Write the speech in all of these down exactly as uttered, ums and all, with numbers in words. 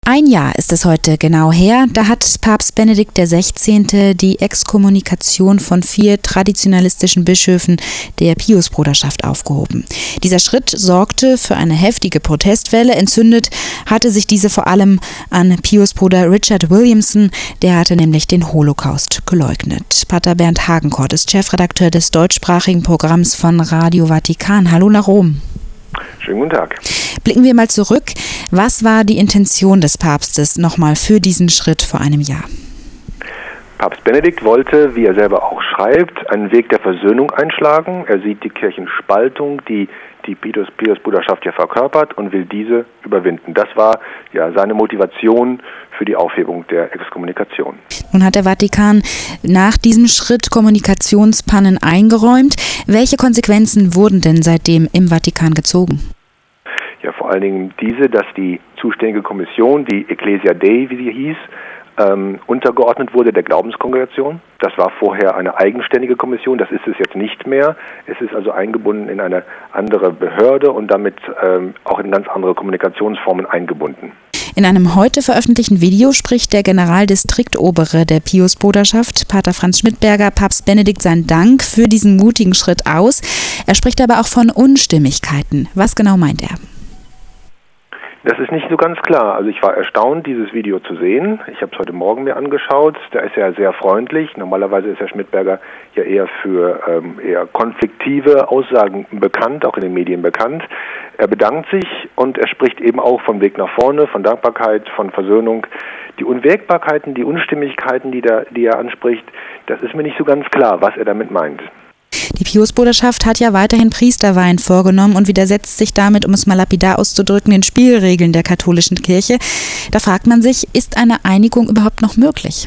Ein Jahr ist es heute genau her, da hat Papst Benedikt der Sechzehnte die Exkommunikation von vier traditionalistischen Bischöfen der Piusbruderschaft aufgehoben. Dieser Schritt sorgte für eine heftige Protestwelle. Entzündet hatte sich diese vor allem an Piusbruder Richard Williamson, der hatte nämlich den Holocaust geleugnet. Pater Bernd Hagenkort ist Chefredakteur des deutschsprachigen Programms von Radio Vatikan. Hallo nach Rom. Schönen guten Tag. Blicken wir mal zurück. Was war die Intention des Papstes nochmal für diesen Schritt vor einem Jahr? Papst Benedikt wollte, wie er selber auch schreibt, einen Weg der Versöhnung einschlagen. Er sieht die Kirchenspaltung, die die Piusbruderschaft ja verkörpert, und will diese überwinden. Das war ja seine Motivation für die Aufhebung der Exkommunikation. Nun hat der Vatikan nach diesem Schritt Kommunikationspannen eingeräumt. Welche Konsequenzen wurden denn seitdem im Vatikan gezogen? Ja, vor allen Dingen diese, dass die zuständige Kommission, die Ecclesia Dei, wie sie hieß, ähm, untergeordnet wurde der Glaubenskongregation. Das war vorher eine eigenständige Kommission, das ist es jetzt nicht mehr. Es ist also eingebunden in eine andere Behörde und damit ähm, auch in ganz andere Kommunikationsformen eingebunden. In einem heute veröffentlichten Video spricht der Generaldistriktobere der Piusbruderschaft, Pater Franz Schmidberger, Papst Benedikt seinen Dank für diesen mutigen Schritt aus. Er spricht aber auch von Unstimmigkeiten. Was genau meint er? Das ist nicht so ganz klar. Also ich war erstaunt, dieses Video zu sehen. Ich habe es heute Morgen mir angeschaut. Da ist er sehr freundlich. Normalerweise ist Herr Schmidberger ja eher für ähm, eher konfliktive Aussagen bekannt, auch in den Medien bekannt. Er bedankt sich und er spricht eben auch vom Weg nach vorne, von Dankbarkeit, von Versöhnung. Die Unwägbarkeiten, die Unstimmigkeiten, die, da, die er anspricht, das ist mir nicht so ganz klar, was er damit meint. Die Piusbruderschaft hat ja weiterhin Priesterweihen vorgenommen und widersetzt sich damit, um es mal lapidar auszudrücken, den Spielregeln der katholischen Kirche. Da fragt man sich, ist eine Einigung überhaupt noch möglich?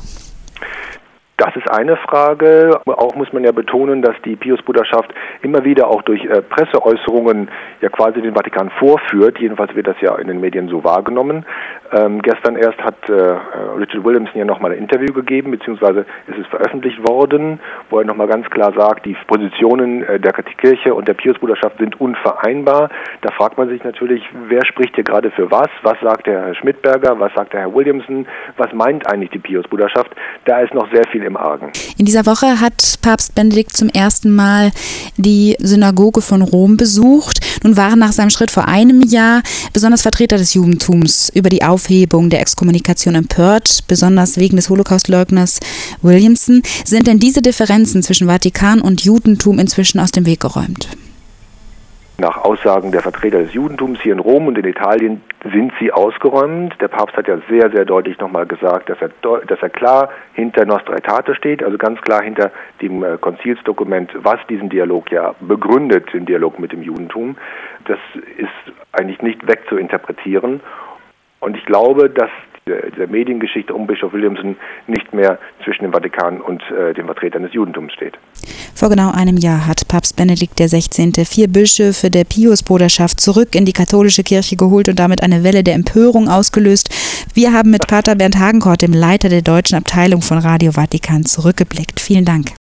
Das ist eine Frage. Auch muss man ja betonen, dass die Piusbruderschaft immer wieder auch durch äh, Presseäußerungen ja quasi den Vatikan vorführt. Jedenfalls wird das ja in den Medien so wahrgenommen. Ähm, gestern erst hat äh, Richard Williamson ja nochmal ein Interview gegeben, beziehungsweise ist es veröffentlicht worden, wo er nochmal ganz klar sagt, die Positionen äh, der Kirche und der Piusbruderschaft sind unvereinbar. Da fragt man sich natürlich, wer spricht hier gerade für was? Was sagt der Herr Schmidberger? Was sagt der Herr Williamson? Was meint eigentlich die Piusbruderschaft? Da ist noch sehr viel im Argen. In dieser Woche hat Papst Benedikt zum ersten Mal die Synagoge von Rom besucht. Nun waren nach seinem Schritt vor einem Jahr besonders Vertreter des Judentums über die Aufhebung der Exkommunikation empört, besonders wegen des Holocaustleugners Williamson. Sind denn diese Differenzen zwischen Vatikan und Judentum inzwischen aus dem Weg geräumt? Nach Aussagen der Vertreter des Judentums hier in Rom und in Italien sind sie ausgeräumt. Der Papst hat ja sehr, sehr deutlich nochmal gesagt, dass er, dass er klar hinter Nostra Aetate steht, also ganz klar hinter dem äh, Konzilsdokument, was diesen Dialog ja begründet, den Dialog mit dem Judentum. Das ist eigentlich nicht wegzuinterpretieren. Und ich glaube, dass der Mediengeschichte um Bischof Williamson nicht mehr zwischen dem Vatikan und äh, den Vertretern des Judentums steht. Vor genau einem Jahr hat Papst Benedikt der Sechzehnte vier Bischöfe der Piusbruderschaft zurück in die katholische Kirche geholt und damit eine Welle der Empörung ausgelöst. Wir haben mit Pater Bernd Hagenkort, dem Leiter der deutschen Abteilung von Radio Vatikan, zurückgeblickt. Vielen Dank.